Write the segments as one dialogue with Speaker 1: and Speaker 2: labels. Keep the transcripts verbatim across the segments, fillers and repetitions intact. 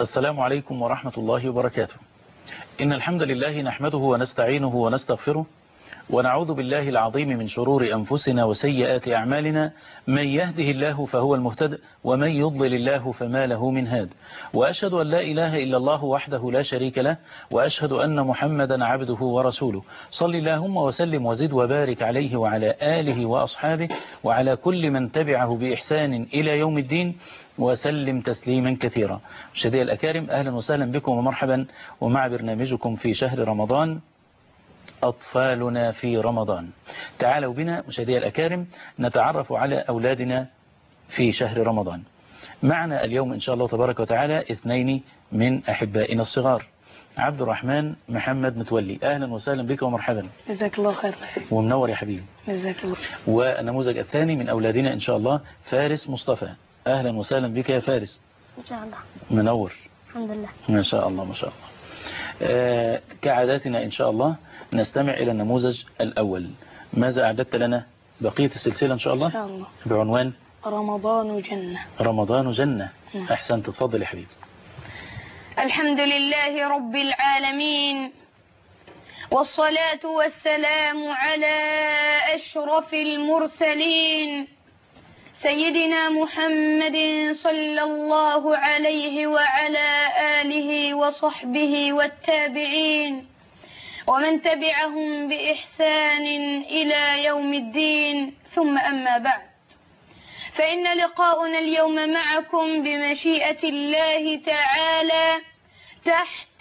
Speaker 1: السلام عليكم ورحمة الله وبركاته. إن الحمد لله نحمده ونستعينه ونستغفره ونعوذ بالله العظيم من شرور أنفسنا وسيئات أعمالنا. من يهده الله فهو المهتد ومن يضلل الله فما له من هاد. وأشهد أن لا إله إلا الله وحده لا شريك له، وأشهد أن محمدا عبده ورسوله. صل اللهم وسلم وزد وبارك عليه وعلى آله وأصحابه وعلى كل من تبعه بإحسان إلى يوم الدين وسلم تسليما كثيرا. مشاهدي الأكارم، أهلا وسهلا بكم ومرحبا ومع برنامجكم في شهر رمضان، أطفالنا في رمضان. تعالوا بنا مشاهدي الأكارم نتعرف على أولادنا في شهر رمضان. معنا اليوم إن شاء الله تبارك وتعالى اثنين من أحبائنا الصغار، عبد الرحمن محمد متولي. أهلا وسهلا بك ومرحبا.
Speaker 2: جزاك الله خير
Speaker 1: ومنور يا حبيبي.
Speaker 2: جزاك الله.
Speaker 1: والنموذج الثاني من أولادنا إن شاء الله فارس مصطفى. أهلا وسهلا بك يا فارس.
Speaker 3: إن شاء الله.
Speaker 1: منور.
Speaker 3: الحمد لله.
Speaker 1: ما شاء الله ما شاء الله. آه كعاداتنا إن شاء الله نستمع إلى النموذج الأول. ماذا أعددت لنا بقية السلسلة إن شاء الله؟
Speaker 2: إن شاء الله
Speaker 1: بعنوان
Speaker 2: رمضان جنة.
Speaker 1: رمضان جنة.
Speaker 2: نعم.
Speaker 1: أحسنت، تفضل يا حبيبي.
Speaker 3: الحمد لله رب العالمين، والصلاة والسلام على أشرف المرسلين سيدنا محمد صلى الله عليه وعلى آله وصحبه والتابعين ومن تبعهم بإحسان إلى يوم الدين، ثم أما بعد، فإن لقاؤنا اليوم معكم بمشيئة الله تعالى تحت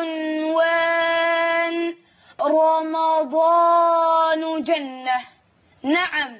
Speaker 3: عنوان رمضان جنة. نعم،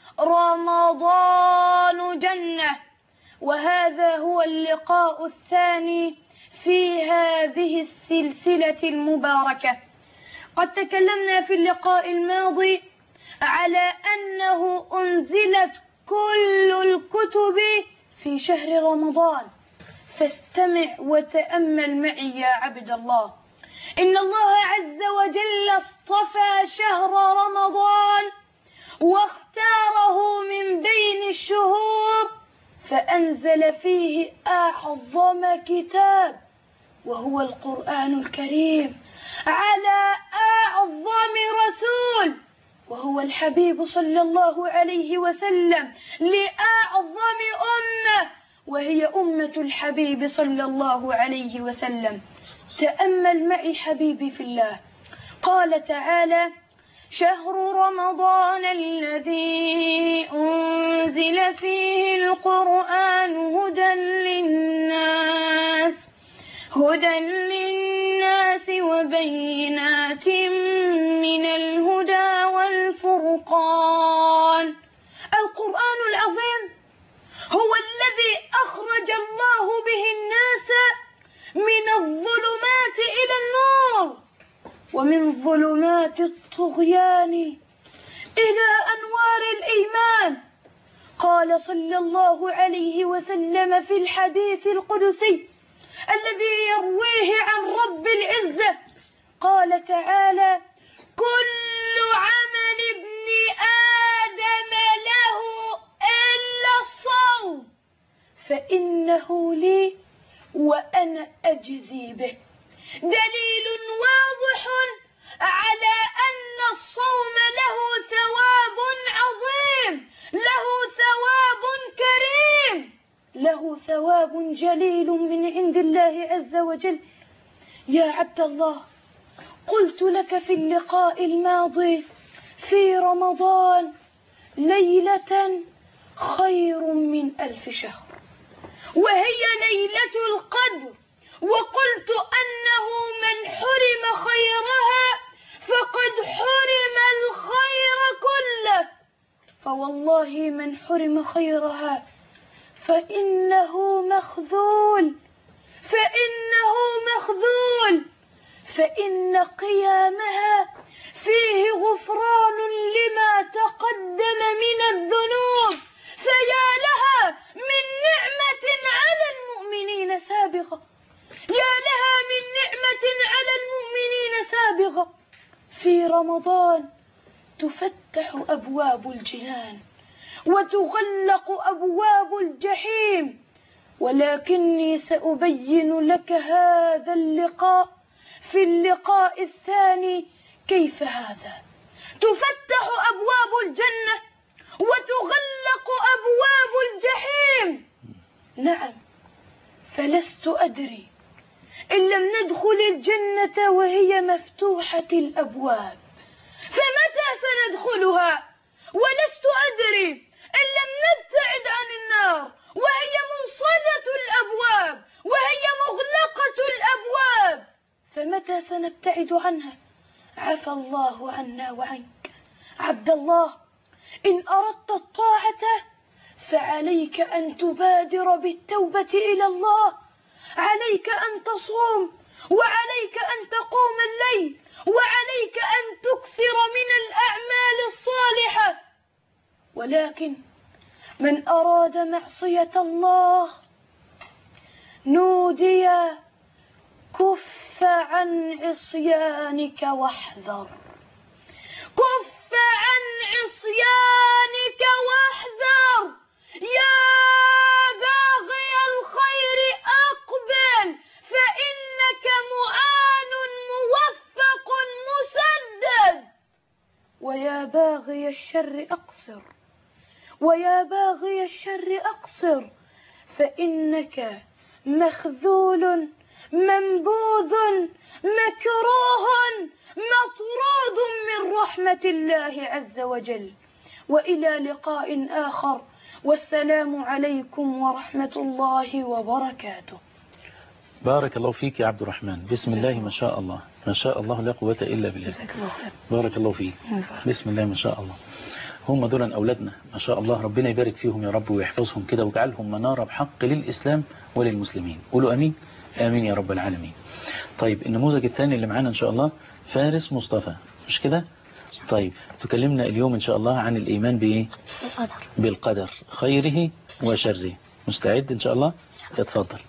Speaker 3: رمضان جنة، وهذا هو اللقاء الثاني في هذه السلسلة المباركة. قد تكلمنا في اللقاء الماضي على أنه أنزلت كل الكتب في شهر رمضان، فاستمع وتأمل معي يا عبد الله. إن الله عز وجل اصطفى شهر رمضان واختاره من بين الشهور فأنزل فيه أعظم كتاب وهو القرآن الكريم على أعظم رسول وهو الحبيب صلى الله عليه وسلم لأعظم أمة وهي أمة الحبيب صلى الله عليه وسلم. تأمل معي حبيبي في الله. قال تعالى: شهر رمضان الذي أنزل فيه القرآن هدى للناس هدى للناس وبينات من الهدى والفرقان. القرآن العظيم هو الذي أخرج الله به الناس من الظلمات إلى النور ومن ظلمات الطغيان إلى أنوار الإيمان. قال صلى الله عليه وسلم في الحديث القدسي الذي يرويه عن رب العزة، قال تعالى: كل عمل ابن آدم له إلا الصوم فإنه لي وأنا أجزي به. دليل واضح على أن الصوم له ثواب عظيم، له ثواب كريم، له ثواب جليل من عند الله عز وجل. يا عبد الله، قلت لك في اللقاء الماضي في رمضان ليلة خير من ألف شهر، وهي ليلة القدر، وقلت أنه من حرم خيرها فقد حرم الخير كله، فوالله من حرم خيرها فإنه مخذول فإنه مخذول فإن قيامها فيه غفران لما تقدم من الذنوب، فيا لها من نعمة على المؤمنين سابغة، يا لها من نعمة على المؤمنين سابغة. في رمضان تفتح أبواب الجنان وتغلق أبواب الجحيم، ولكني سأبين لك هذا اللقاء في اللقاء الثاني. كيف هذا؟ تفتح أبواب الجنة وتغلق أبواب الجحيم. نعم، فلست أدري إن لم ندخل الجنة وهي مفتوحة الأبواب فمتى سندخلها؟ ولست أدري إن لم نبتعد عن النار وهي منصدة الأبواب وهي مغلقة الأبواب فمتى سنبتعد عنها؟ عفى الله عنا وعنك. عبد الله، إن أردت الطاعة فعليك أن تبادر بالتوبة إلى الله، عليك أن تصوم، وعليك أن تقوم الليل، وعليك أن تكثر من الأعمال الصالحة. ولكن من أراد معصية الله نودي كف عن عصيانك واحذر، كف عن عصيانك واحذر، يا باغي الخير أقبل فإنك معان موفق مسدد، ويا باغي الشر أقصر، ويا باغي الشر أقصر فإنك مخذول منبوذ مكروه مطرود من رحمة الله عز وجل. وإلى لقاء آخر، والسلام عليكم ورحمة الله وبركاته.
Speaker 1: بارك الله فيك يا عبد الرحمن. بسم الله ما شاء الله، ما شاء الله لا قوة إلا بالله. بارك الله فيك. بسم الله ما شاء الله. هم دول أولادنا ما شاء الله، ربنا يبارك فيهم يا رب ويحفظهم كده ويجعلهم منارة بحق للإسلام وللمسلمين. قولوا أمين. آمين يا رب العالمين. طيب النموذج الثاني اللي معانا إن شاء الله فارس مصطفى، مش كده؟ طيب تكلمنا اليوم إن شاء الله عن الإيمان بإيه؟
Speaker 2: بالقدر.
Speaker 1: بالقدر خيره وشره. مستعد إن شاء الله؟ اتفضل.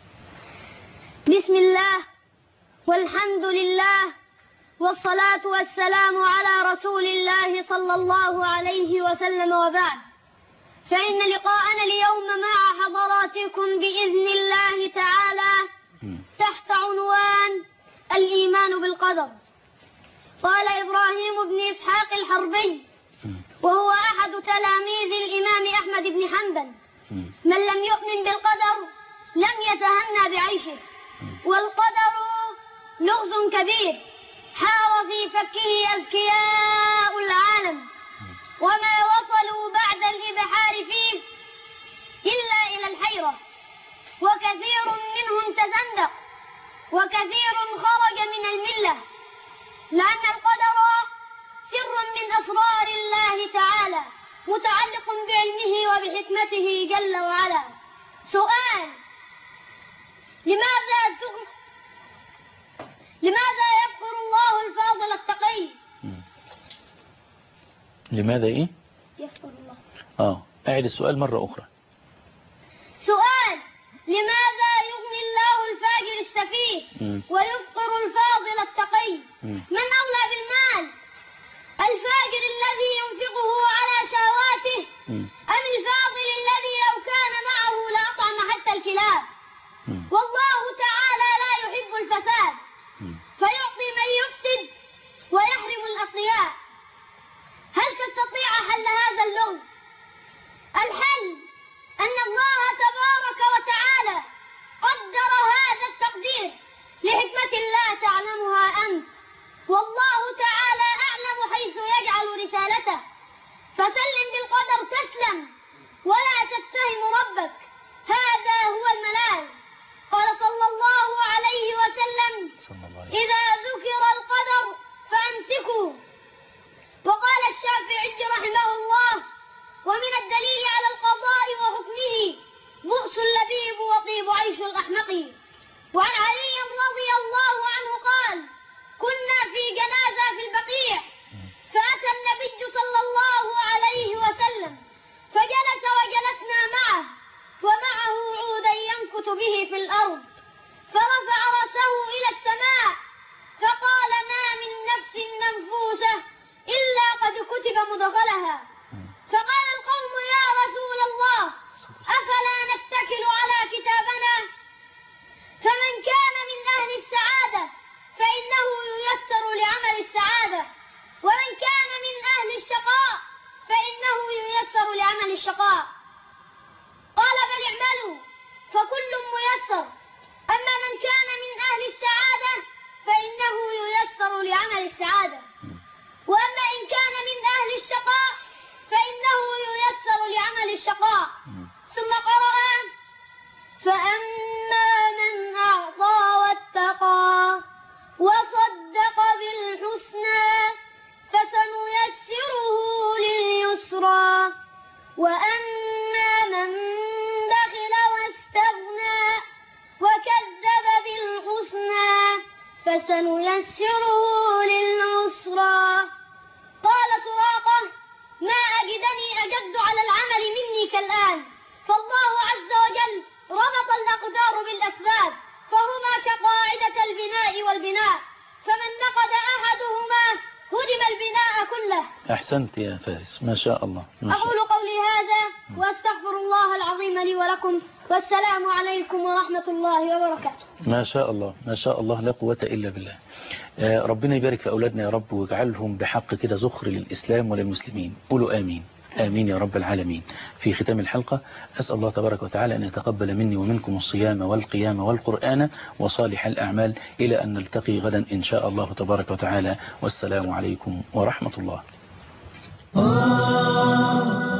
Speaker 4: بسم الله والحمد لله والصلاة والسلام على رسول الله صلى الله عليه وسلم، وبعد، فإن لقاءنا اليوم مع حضراتكم بإذن الله تعالى تحت عنوان الإيمان بالقدر. قال إبراهيم بن إسحاق الحربي وهو أحد تلاميذ الإمام أحمد بن حنبل: من لم يؤمن بالقدر لم يتهنى بعيشه، والقدر لغز كبير حار في فكه أذكياء العالم، وما وصلوا بعد الإبحار فيه إلا إلى الحيرة، وكثير منهم تزندق، وكثير خرج من الملة، لأن القدر سر من أسرار الله تعالى متعلق بعلمه وبحكمته جل وعلا. سؤال: لماذا تغ... لماذا يذكر الله الفاضل التقي؟
Speaker 1: لماذا إيه؟
Speaker 4: يذكر الله.
Speaker 1: آه أعد السؤال مرة أخرى.
Speaker 4: سؤال: لماذا يغني الله الفاجر السفيه ويفقر الفاضل التقي؟ من أولى بالمال؟ الفاجر الذي ينفقه على شهواته أم الفاضل الذي لو كان معه لأطعم حتى الكلاب؟ والله تعالى لا يحب الفساد فيعطي من يفسد ويحرم الأصفياء. هل تستطيع حل هذا اللغز؟ الحل أن الله تبارك وتعالى قدر هذا التقدير لحكمة لا تعلمها أنت، والله تعالى أعلم حيث يجعل رسالته. فسلم بالقدر تسلم ولا تتهم ربك، هذا هو الملاذ. قال صلى الله عليه وسلم: إذا ذكر القدر فأمسكوا. وقال الشافعي رحمه الله: ومن الدليل على القضاء وحكمه بؤس اللبيب وطيب عيش الأحمق. وعن علي رضي الله عنه قال: كنا في جنازة في البقيع، فأتى النبي صلى الله عليه وسلم فجلس وجلسنا معه، ومعه عودا ينكت به في الأرض، فرفع رأسه إلى السماء فقال: ما من نفس منفوسة إلا قد كتب مدخلها. فقال القوم: يا رسول الله، أفلا نتكل على كتابنا فسنيسره للعسرى. قال سراقة: ما أجدني أجد على العمل مني كالآن، فالله عز وجل ربط الأقدار بالأسباب، فهما كقاعدة البناء والبناء، فمن نقد أحدهما هدم البناء كله.
Speaker 1: أحسنت يا فارس، ما شاء الله. ما شاء
Speaker 4: أقول قولي هذا وأستغفر الله العظيم لي ولكم، والسلام عليكم ورحمة الله وبركاته.
Speaker 1: ما شاء الله، ما شاء الله، لا قوة إلا بالله. آه ربنا يبارك في أولادنا يا رب، واجعلهم بحق كده زخر للإسلام وللمسلمين. قولوا آمين آمين يا رب العالمين. في ختام الحلقة أسأل الله تبارك وتعالى أن يتقبل مني ومنكم الصيام والقيام والقرآن وصالح الأعمال، إلى أن نلتقي غدا إن شاء الله تبارك وتعالى، والسلام عليكم ورحمة الله.